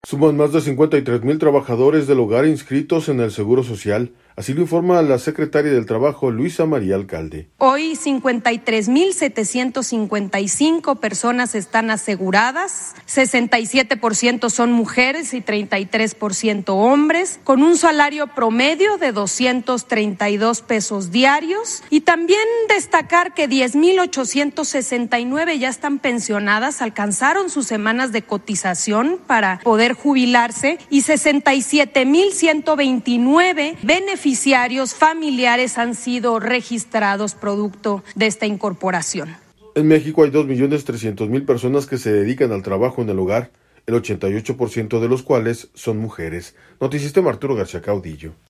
Suman más de 53,000 trabajadores del hogar inscritos en el Seguro Social. Así lo informa la secretaria del Trabajo, Luisa María Alcalde. Hoy 53,755 personas están aseguradas, 67% son mujeres y 33% hombres, con un salario promedio de 232 pesos diarios. Y también destacar que 10,869 ya están pensionadas, alcanzaron sus semanas de cotización para poder jubilarse, y 67,129 beneficiarios familiares han sido registrados producto de esta incorporación. En México hay 2,300,000 personas que se dedican al trabajo en el hogar, el 88% de los cuales son mujeres. Noticistema Arturo García Caudillo.